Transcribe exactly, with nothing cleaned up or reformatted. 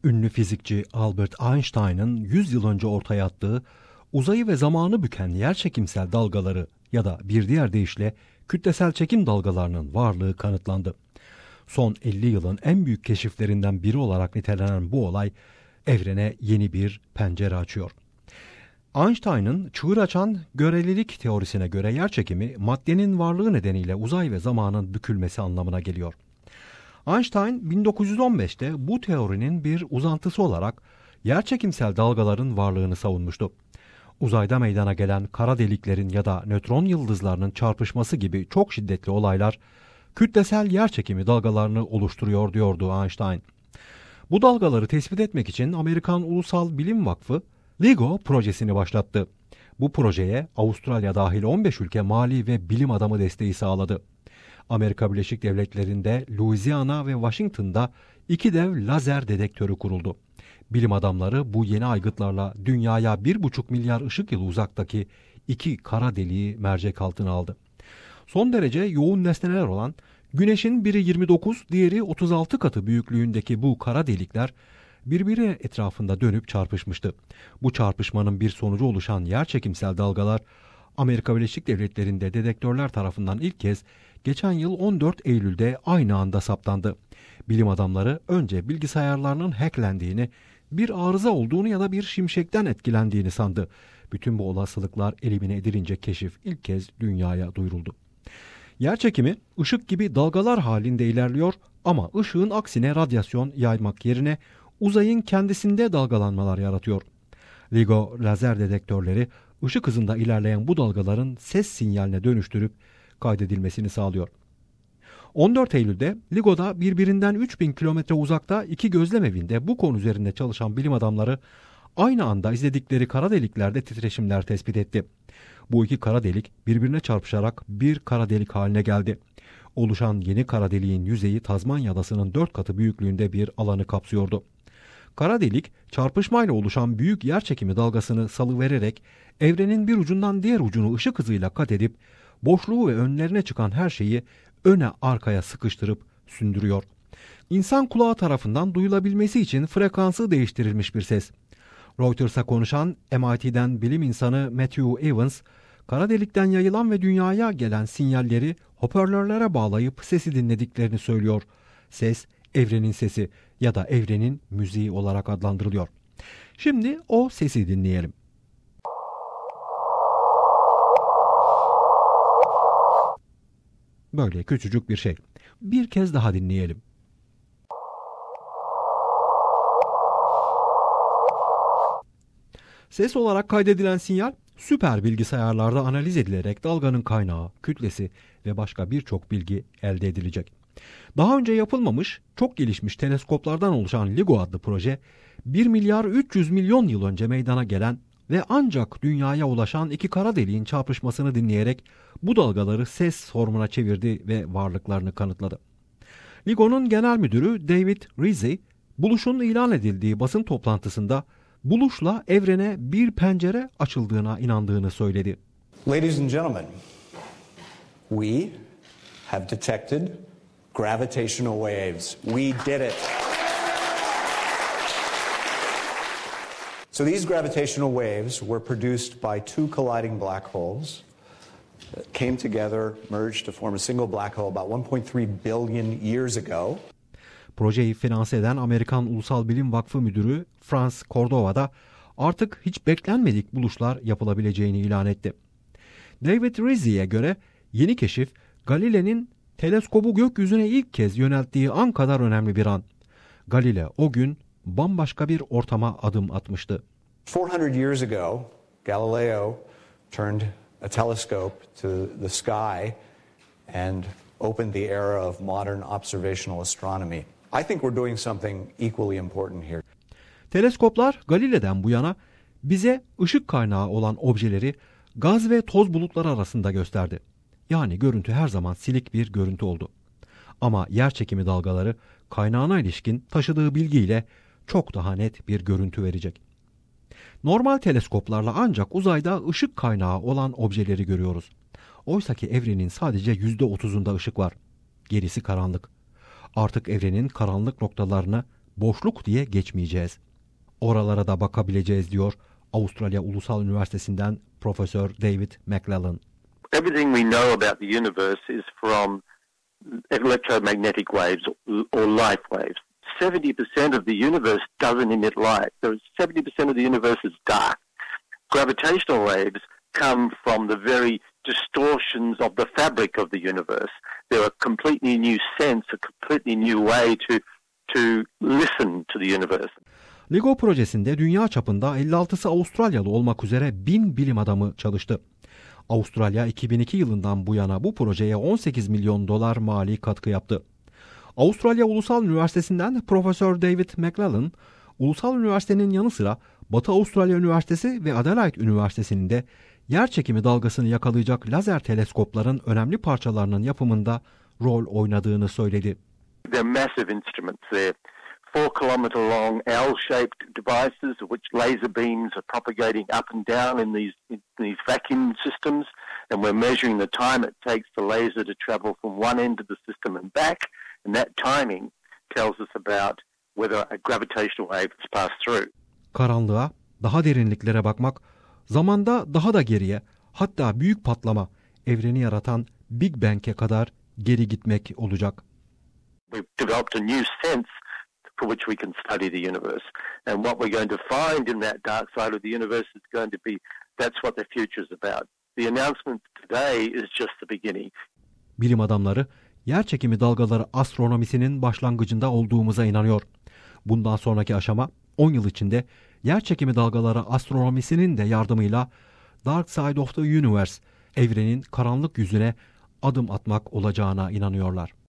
Ünlü fizikçi Albert Einstein'ın yüz yıl önce ortaya attığı uzayı ve zamanı büken yerçekimsel dalgaları ya da bir diğer deyişle kütlesel çekim dalgalarının varlığı kanıtlandı. Son elli yılın en büyük keşiflerinden biri olarak nitelenen bu olay evrene yeni bir pencere açıyor. Einstein'ın çığır açan görelilik teorisine göre yerçekimi maddenin varlığı nedeniyle uzay ve zamanın bükülmesi anlamına geliyor. Einstein bin dokuz yüz on beşte bu teorinin bir uzantısı olarak yerçekimsel dalgaların varlığını savunmuştu. Uzayda meydana gelen kara deliklerin ya da nötron yıldızlarının çarpışması gibi çok şiddetli olaylar kütlesel yerçekimi dalgalarını oluşturuyor diyordu Einstein. Bu dalgaları tespit etmek için Amerikan Ulusal Bilim Vakfı LIGO projesini başlattı. Bu projeye Avustralya dahil on beş ülke mali ve bilim adamı desteği sağladı. Amerika Birleşik Devletleri'nde Louisiana ve Washington'da iki dev lazer dedektörü kuruldu. Bilim adamları bu yeni aygıtlarla dünyaya bir buçuk milyar ışık yılı uzaktaki iki kara deliği mercek altına aldı. Son derece yoğun nesneler olan Güneş'in biri yirmi dokuz, diğeri otuz altı katı büyüklüğündeki bu kara delikler birbiri etrafında dönüp çarpışmıştı. Bu çarpışmanın bir sonucu oluşan yerçekimsel dalgalar Amerika Birleşik Devletleri'nde dedektörler tarafından ilk kez geçen yıl on dört Eylül'de aynı anda saptandı. Bilim adamları önce bilgisayarlarının hacklendiğini, bir arıza olduğunu ya da bir şimşekten etkilendiğini sandı. Bütün bu olasılıklar elimine edilince keşif ilk kez dünyaya duyuruldu. Yerçekimi ışık gibi dalgalar halinde ilerliyor ama ışığın aksine radyasyon yaymak yerine uzayın kendisinde dalgalanmalar yaratıyor. LIGO lazer dedektörleri ışık hızında ilerleyen bu dalgaların ses sinyaline dönüştürüp kaydedilmesini sağlıyor. on dört Eylül'de LIGO'da birbirinden üç bin kilometre uzakta iki gözlem evinde bu konu üzerinde çalışan bilim adamları aynı anda izledikleri kara deliklerde titreşimler tespit etti. Bu iki kara delik birbirine çarpışarak bir kara delik haline geldi. Oluşan yeni kara deliğin yüzeyi Tazmanya Adası'nın dört katı büyüklüğünde bir alanı kapsıyordu. Kara delik çarpışmayla oluşan büyük yerçekimi dalgasını salıvererek evrenin bir ucundan diğer ucunu ışık hızıyla kat edip boşluğu ve önlerine çıkan her şeyi öne arkaya sıkıştırıp sündürüyor. İnsan kulağı tarafından duyulabilmesi için frekansı değiştirilmiş bir ses. Reuters'a konuşan M I T'den bilim insanı Matthew Evans, kara delikten yayılan ve dünyaya gelen sinyalleri hoparlörlere bağlayıp sesi dinlediklerini söylüyor. Ses, evrenin sesi ya da evrenin müziği olarak adlandırılıyor. Şimdi o sesi dinleyelim. Böyle küçücük bir şey. Bir kez daha dinleyelim. Ses olarak kaydedilen sinyal süper bilgisayarlarda analiz edilerek dalganın kaynağı, kütlesi ve başka birçok bilgi elde edilecek. Daha önce yapılmamış, çok gelişmiş teleskoplardan oluşan LIGO adlı proje, bir milyar üç yüz milyon yıl önce meydana gelen ve ancak dünyaya ulaşan iki kara deliğin çarpışmasını dinleyerek bu dalgaları ses formuna çevirdi ve varlıklarını kanıtladı. LIGO'nun genel müdürü David Rizzi, buluşun ilan edildiği basın toplantısında buluşla evrene bir pencere açıldığına inandığını söyledi. Ladies and gentlemen, we have detected gravitational waves. We did it. So these gravitational waves were produced by two colliding black holes that came together, merged to form a single black hole about one point three billion years ago. Projeyi finanse eden Amerikan Ulusal Bilim Vakfı Müdürü Franz Cordova da artık hiç beklenmedik buluşlar yapılabileceğini ilan etti. David Rizzi'ye göre yeni keşif Galile'nin teleskobu gökyüzüne ilk kez yönelttiği an kadar önemli bir an. Galile o gün bambaşka bir ortama adım atmıştı. four hundred years ago, Galileo turned a telescope to the sky and opened the era of modern observational astronomy. I think we're doing something equally important here. Teleskoplar Galile'den bu yana bize ışık kaynağı olan objeleri gaz ve toz bulutları arasında gösterdi. Yani görüntü her zaman silik bir görüntü oldu. Ama yerçekimi dalgaları kaynağına ilişkin taşıdığı bilgiyle çok daha net bir görüntü verecek. Normal teleskoplarla ancak uzayda ışık kaynağı olan objeleri görüyoruz. Oysaki evrenin sadece yüzde otuzunda ışık var. Gerisi karanlık. Artık evrenin karanlık noktalarını boşluk diye geçmeyeceğiz. Oralara da bakabileceğiz diyor Avustralya Ulusal Üniversitesi'nden Profesör David McLellan. Everything we know about the universe is from electromagnetic waves or light waves. seventy percent of the universe doesn't emit light. There is seventy percent of the universe is dark. Gravitational waves come from the very distortions of the fabric of the universe. They're a completely new sense, a completely new way to to listen to the universe. LIGO projesinde dünya çapında elli altısı Avustralyalı olmak üzere bin bilim adamı çalıştı. Avustralya iki bin iki yılından bu yana bu projeye on sekiz milyon dolar mali katkı yaptı. Avustralya Ulusal Üniversitesi'nden Profesör David McLellan, ulusal üniversitenin yanı sıra Batı Avustralya Üniversitesi ve Adelaide Üniversitesi'nin de yer çekimi dalgasını yakalayacak lazer teleskopların önemli parçalarının yapımında rol oynadığını söyledi. They're massive instruments. They're four kilometre long L-shaped devices which laser beams are propagating up and down in these in these vacuum systems, and we're measuring the time it takes the laser to travel from one end of the system and back, and that timing tells us about whether a gravitational wave has passed through. Karanlığa, daha derinliklere bakmak, zamanda daha da geriye, hatta büyük patlama, evreni yaratan Big Bang'e kadar geri gitmek olacak. We've developed a new sense for which we can study the universe. And what we're going to find in that dark side of the universe is going to be, that's what the future is about. The announcement today is just the beginning. Bilim adamları, yerçekimi dalgaları astronomisinin başlangıcında olduğumuza inanıyor. Bundan sonraki aşama, on yıl içinde yerçekimi dalgaları astronomisinin de yardımıyla Dark Side of the Universe, evrenin karanlık yüzüne adım atmak olacağına inanıyorlar.